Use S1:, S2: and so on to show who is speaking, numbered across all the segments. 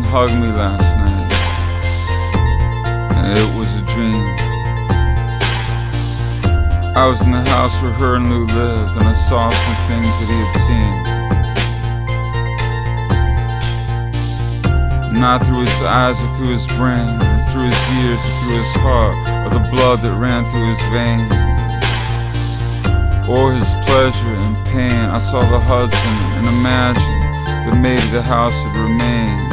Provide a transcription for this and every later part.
S1: hugged me last night, and it was a dream. I was in the house where her and Lou lived, and I saw some things that he had seen. Not through his eyes or through his brain, or through his ears or through his heart, or the blood that ran through his veins, or his pleasure and pain. I saw the Hudson and imagined that maybe the house had remained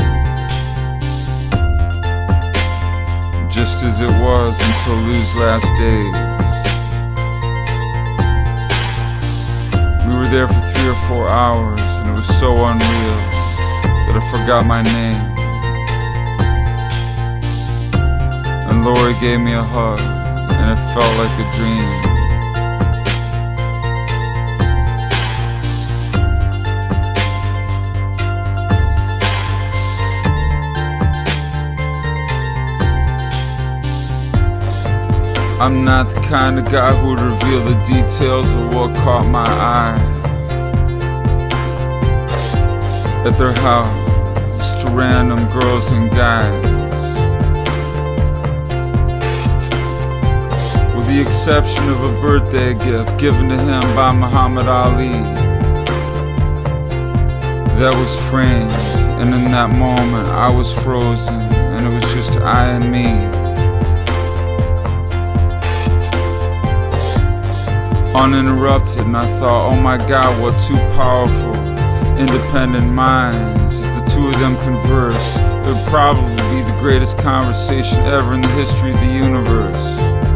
S1: just as it was until Lou's last days. We were there for 3 or 4 hours, and it was so unreal that I forgot my name. And Lori gave me a hug, and it felt like a dream. I'm not the kind of guy who would reveal the details of what caught my eye at their house to random girls and guys, with the exception of a birthday gift given to him by Muhammad Ali that was framed, and in that moment I was frozen, and it was just I and me. Uninterrupted, and I thought, oh my God, what two powerful, independent minds. If the two of them converse, it would probably be the greatest conversation ever in the history of the universe.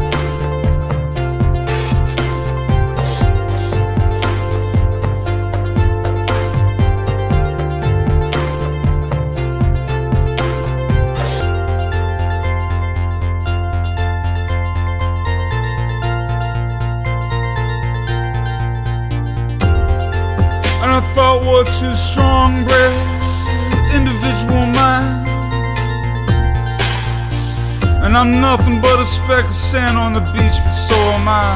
S1: I thought, what two strong-bred individual minds, and I'm nothing but a speck of sand on the beach, but so am I.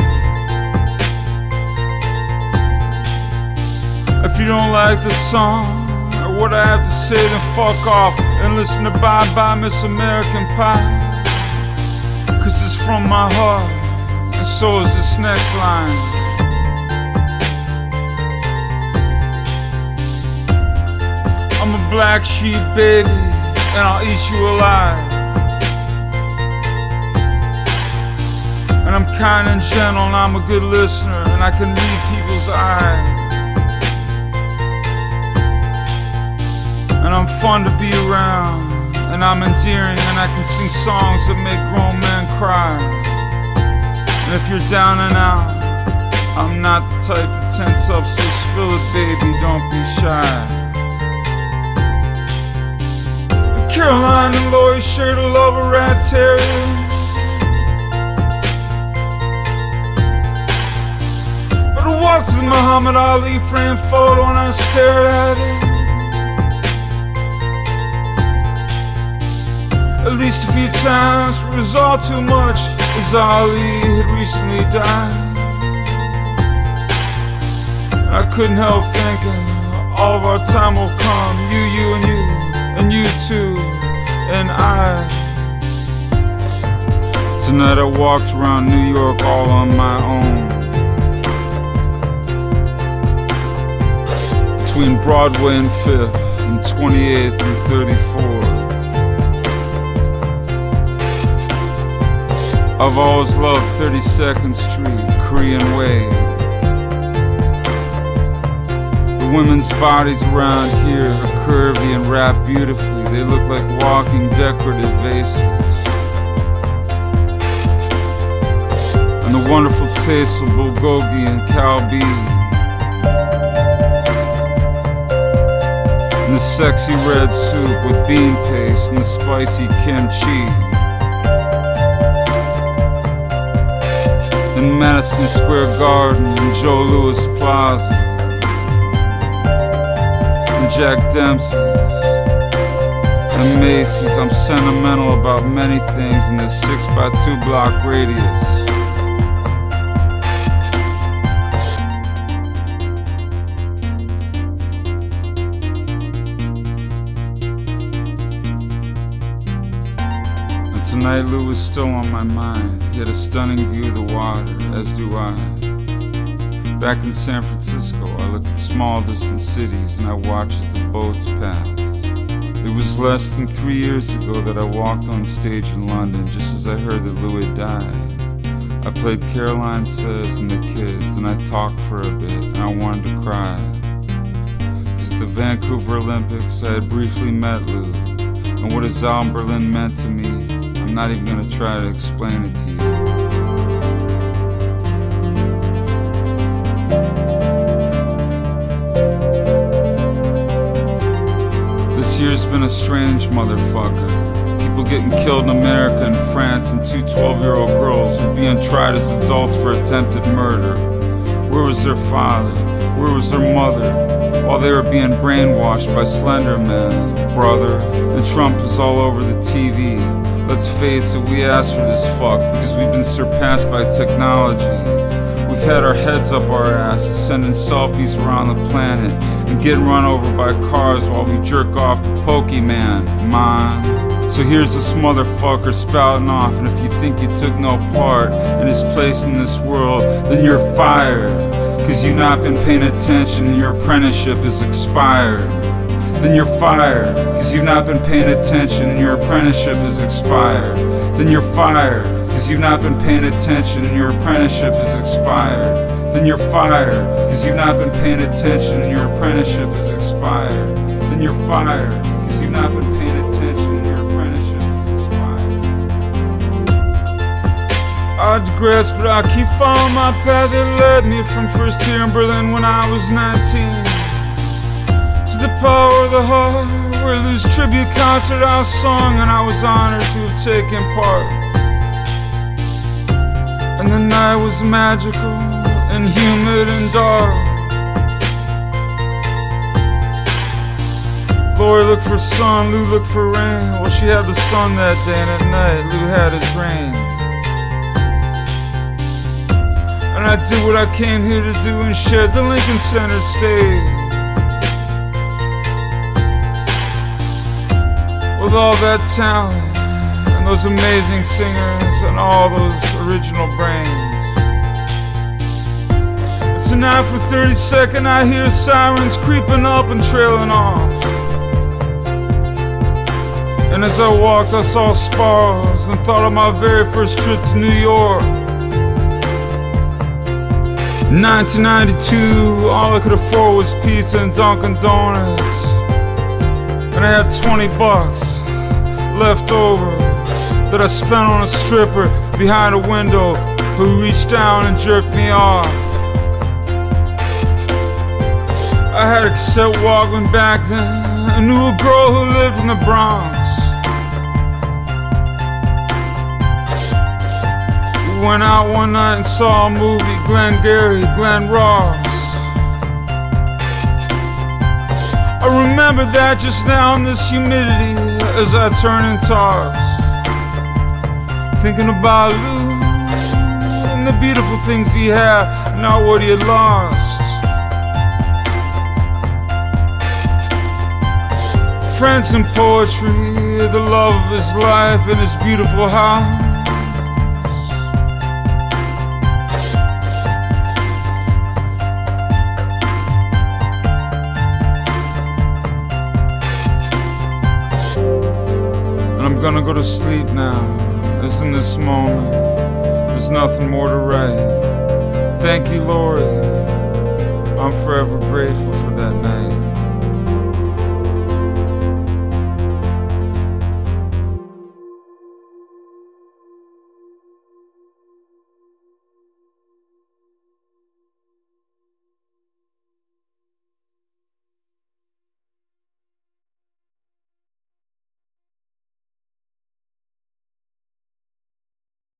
S1: If you don't like the song or what I have to say, then fuck off and listen to Bye Bye Miss American Pie, 'cause it's from my heart, and so is this next line. I'm a black sheep, baby, and I'll eat you alive. And I'm kind and gentle, and I'm a good listener, and I can read people's eyes. And I'm fun to be around, and I'm endearing, and I can sing songs that make grown men cry. And if you're down and out, I'm not the type to tense up, so spill it, baby, don't be shy. Caroline and Lori shared a love of rat terrier, but I walked to the Muhammad Ali framed photo and I stared at it at least a few times, for it was all too much, as Ali had recently died. And I couldn't help thinking, all of our time will come, you and you, and you too, and I. Tonight I walked around New York all on my own, between Broadway and 5th, and 28th and 34th. I've always loved 32nd Street, Korean Way. The women's bodies around here are curvy and wrapped beautifully. They look like walking decorative vases. And the wonderful taste of bulgogi and kalbi, and the sexy red soup with bean paste and the spicy kimchi, in Madison Square Garden and Joe Louis Plaza, Jack Dempsey's and Macy's. I'm sentimental about many things in this 6x2 block radius. night Lou was still on my mind. He had a stunning view of the water, as do I. Back in San Francisco, I look at small distant cities and I watch as the boats pass. It was less than 3 years ago that I walked on stage in London just as I heard that Lou had died. I played Caroline Says and the Kids, and I talked for a bit, and I wanted to cry. 'Cause at the Vancouver Olympics I had briefly met Lou, and what his album Berlin meant to me, I'm not even gonna try to explain it to you. This year's been a strange motherfucker. People getting killed in America and France, and two 12-year-old girls were being tried as adults for attempted murder. Where was their father? Where was their mother? While they were being brainwashed by Slender Man, brother. And Trump is all over the TV. Let's face it, we asked for this fuck because we've been surpassed by technology. We've had our heads up our asses, sending selfies around the planet and getting run over by cars while we jerk off to Pokemon, man. So here's this motherfucker spouting off, and if you think you took no part in his place in this world, then you're fired. 'Cause you've not been paying attention and your apprenticeship is expired. Then you're fired. 'Cause you've not been paying attention and your apprenticeship is expired. Then you're fired. 'Cause you've not been paying attention and your apprenticeship is expired. Then you're fired. 'Cause you've not been paying attention and your apprenticeship is expired. Then you're fired. 'Cause you've not been paying attention and your apprenticeship is expired. I digress, but I keep following my path that led me from first here in Berlin when I was 19 to the Power of the Heart, where Lou's tribute concert I sung, and I was honored to have taken part. And the night was magical and humid and dark. Lori looked for sun, Lou looked for rain. Well, she had the sun that day, and at night Lou had his rain. And I did what I came here to do and shared the Lincoln Center stage with all that talent and those amazing singers and all those original brains. And tonight for 30-second I hear sirens creeping up and trailing off. And as I walked I saw spars and thought of my very first trip to New York. 1992, all I could afford was pizza and Dunkin' Donuts. And I had 20 bucks left over that I spent on a stripper behind a window who reached down and jerked me off. I had a cassette Walkman back then. I knew a girl who lived in the Bronx. We went out one night and saw a movie, Glengarry, Glen Ross. I remember that just now in this humidity as I turn and toss, thinking about Lou and the beautiful things he had, not what he had lost. Friends and poetry, the love of his life and his beautiful house. I'm gonna go to sleep now, as in this moment there's nothing more to write. Thank you, Lori, I'm forever grateful for that night.